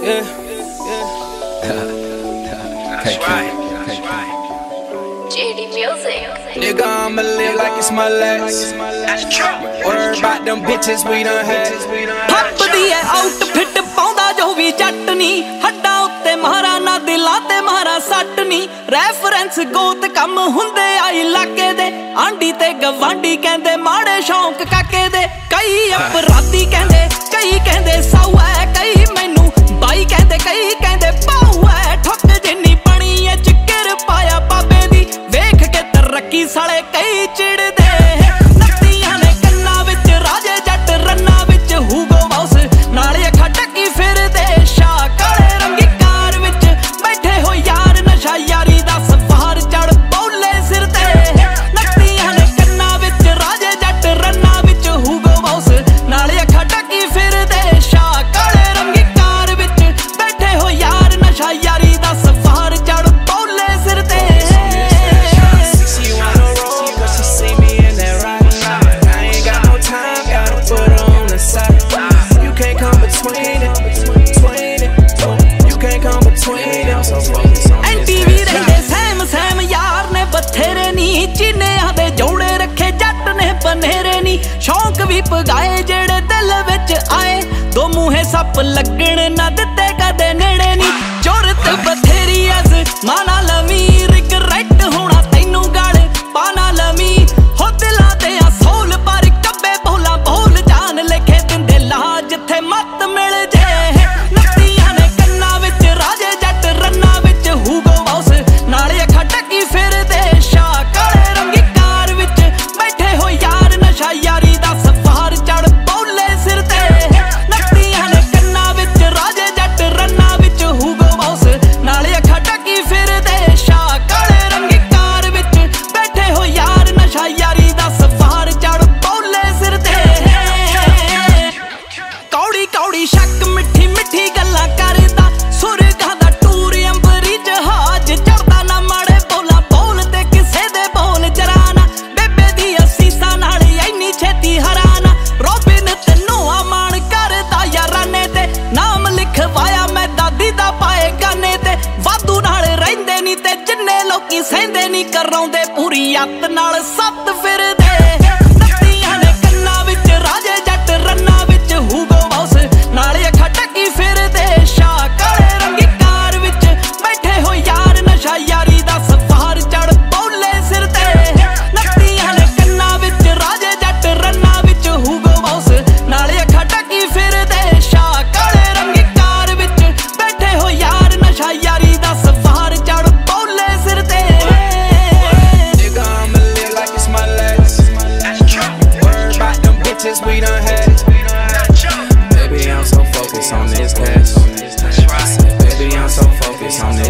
Yeah, That's right. JD Music. nigga, I'ma live like it's my last. That's true. Worry about them bitches we done had. ਹੱਪਦੀ ਐ outfit ਪਾਉਂਦਾ ਜੋ ਵੀ ਜੱਟ ਨੀ ਹੱਡਾਂ ਉੱਤੇ ਮਹਾਰਾ ਨਾ ਦਿਲਾਂ ਤੇ ਮਹਾਰਾ ਸੱਟ ਨੀ ਰੈਫਰੈਂਸ ਗੋਤ ਕੰਮ ਹੁੰਦੇ ਆ ਇਲਾਕੇ ਦੇ ਆਂਢੀ ਤੇ ਗਵਾਂਢੀ ਕਹਿੰਦੇ ਮਾੜੇ ਸ਼ੌਂਕ ਕਾਕੇ ਦੇ ਕਈ ਅਪਰਾਧੀ ਕਹਿੰਦੇ ਕਈ ਕਹਿੰਦੇ ਸਾਊ ਐ ਕਈ ਮੈਨੂੰ ਬਾਈ ਕਹਿੰਦੇ ਕਈ ਕਹਿੰਦੇ ਪਾਉ ਐ ਠੁੱਕ ਜਿੰਨੀ ਬਣੀ ਐ ਚਿੱਕਰ ਪਾਇਆ ਬਾਬੇ ਦੀ ਵੇਖ ਕੇ ਤਰੱਕੀ ਸਾਲੇ ਕਈ ਚਿੜਦੇ ਨੱਤੀਆਂ ਨੇ ਕੰਨਾਂ ਵਿੱਚ ਰਾਜੇ ਜੱਟ ਰੰਨਾਂ ਵਿੱਚ ਹੂਗੋ ਬਾਉਸ ਨਾਲੇ ਅੱਖਾਂ ਢੱਕੀ ਫਿਰਦੇ ਸ਼ਾ ਕਾਲੇ ਰੰਗੀ ਕਾਰ ਵਿੱਚ ਬੈਠੇ ਹੋ ਯਾਰ ਨਸ਼ਾ ਯਾਰੀ ਦਾ ਸਫਾਰ ਚੜ ਬੌਲੇ ਸਿਰ ਤੇ ਨੱਤੀਆਂ ਨੇ ਕੰਨਾਂ ਵਿੱਚ ਰਾਜੇ ਜੱਟ ਰੰਨਾਂ ਵਿੱਚ ਹੂਗੋ ਬਾਉਸ ਨਾਲੇ ਅੱਖਾਂ ਢੱਕੀ ਫਿਰਦੇ ਸ਼ਾ ਕਾਲੇ ਰੰਗੀ ਕਾਰ ਵਿੱਚ ਬੈਠੇ ਹੋ ਯਾਰ ਨਸ਼ਾ ਯਾਰੀ ਦਾ ਸਫਾਰ ਚੜ ਬੌਲੇ ਸਿਰ ਤੇ ਸ਼ੌਂਕ ਵੀ ਪਗਾਏ ਜਿਹੜੇ ਦਿਲ ਵਿੱਚ ਆਏ ਦੋ ਮੂੰਹੇ ਸੱਪ ਲੱਗਣ ਨਾ ਦਿੱਤੇ ਕਦੇ ਨੇੜੇ ਨੀ ਜ਼ਰੂਰਤ ਬਥੇਰੀ ਐਸ ਮਾਨਾ ਲਮੀ ਰਿਗਰੈਟ ਹੋਣਾ ਤੈਨੂੰ ਗਲ ਪਾਣਾ ਲਮੀ ਹੋ ਦਿਲਾਂ ਤੇ ਆ ਸੋਲ ਪਰ ਕੱਬੇ ਬੋਲਾਂ ਬੋਲ ਜਾਨ ਲਿਖੇ ਦਿੰਦੇ ਲਾ ਜਿੱਥੇ ਮੱਤ ਮਿਲ ਜੇ ਨੱਤੀਆਂ ਨੇ ਕੰਨਾਂ ਵਿੱਚ ਰਾਜੇ ਜੱਟ ਰੰਨਾਂ ਵਿੱਚ ਹੂਗੋ ਬਾਉਸ ਨਾਲੇ ਅੱਖਾਂ ਢੱਕੀ ਫਿਰਦੇ ਸ਼ਾ ਕਾਲੇ ਰੰਗੀ ਕਾਰ ਵਿੱਚ ਬੈਠੇ ਹੋ ਯਾਰ ਨਸ਼ਾ ਯਾਰੀ ਦਾ ਸਫਾਰ ਚੜ ਬੌਲੇ ਸਿਰ ਤੇ ਨੱਤੀਆਂ ਨੇ ਕੰਨਾਂ ਵਿੱਚ ਰਾਜੇ ਜੱਟ ਰੰਨਾਂ ਵਿੱਚ ਹੂਗੋ ਬਾਉਸ ਨਾਲੇ ਅੱਖਾਂ ਢੱਕੀ ਫਿਰਦੇ ਸ਼ਾ ਕਾਲੇ ਰੰਗੀ ਕਾਰ ਵਿੱਚ ਬੈਠੇ ਹੋ ਯਾਰ ਨਸ਼ਾ ਯਾਰੀ ਦਾ ਸਫਾਰ ਚੜ ਬੌਲੇ ਸਿਰ ਤੇ ਕੌੜੀ ਕੌੜੀ ਸ਼ੱਕ ਮਿੱਠੀ ਮਿੱਠੀ ਗੱਲਾਂ ਕਰਦਾ ਸੁਰਗਾਂ ਦਾ ਟੂਰ ਅੰਬਰੀ ਜਹਾਜ਼ ਚੜਦਾ ਨਾ ਮਾੜੇ ਬੋਲਾਂ ਬੋਲ ਤੇ ਕਿਸੇ ਦੇ ਬੋਲ ਜਰਾਨਾ ਬੇਬੇ ਦੀ ਅਸੀਸਾਂ ਨਾਲ ਇੰਨੀ ਛੇਤੀ ਹਰਾਨਾ ਰੋਬਿਨ ਤੈਨੂੰ ਆ ਮਾਣ ਕਰਦਾ ਯਾਰਾਨੇ ਤੇ ਨਾਮ ਲਿਖਵਾਇਆ ਮੈਂ ਦਾਦੀ ਦਾ ਪਾਏ ਗਾਨੇ ਤੇ ਵਾਧੂ ਨਾਲ ਰਹਿੰਦੇ ਨੀ ਤੇ ਜਿੰਨੇ ਲੋਕੀ ਸਹਿੰਦੇ ਨੀ ਕਰਾਉਂਦੇ ਪੂਰੀ ਅੱਤ ਨਾਲ ਸੱਤ ਫਿਰਦੇ ਨੱਤੀਆਂ ਨੇ ਕੰਨਾਂ ਵਿੱਚ ਰਾਜੇ ਜੱਟ ਰੰਨਾਂ ਵਿੱਚ ਹੂਗੋ ਬਾਉਸ ਨਾਲੇ ਅੱਖਾਂ ਢੱਕੀ ਫਿਰਦੇ ਸ਼ਾ ਕਾਲੇ ਰੰਗੀ ਕਾਰ ਵਿੱਚ ਬੈਠੇ ਹੋ ਯਾਰ ਨਸ਼ਾ ਯਾਰੀ ਦਾ ਸਫਾਰ ਚੜ ਬੌਲੇ ਸਿਰ ਤੇ ਨੱਤੀਆਂ ਨੇ ਕੰਨਾਂ ਵਿੱਚ ਰਾਜੇ ਜੱਟ ਰੰਨਾਂ ਵਿੱਚ ਹੂਗੋ ਬਾਉਸ ਨਾਲੇ ਅੱਖਾਂ ਢੱਕੀ ਫਿਰਦੇ ਸ਼ਾ ਕਾਲੇ ਰੰਗੀ ਕਾਰ ਵਿੱਚ ਬੈਠੇ ਹੋ ਯਾਰ ਨਸ਼ਾ ਯਾਰੀ ਦਾ ਸਫਾਰ ਚੜ ਬੌਲੇ ਸਿਰ ਤੇ Nigga, I'ma live like it's my last. That's true. Worry about them bitches we done had. That's true. Baby, I'm so focused on this cash. That's right. Baby, I'm so focused on this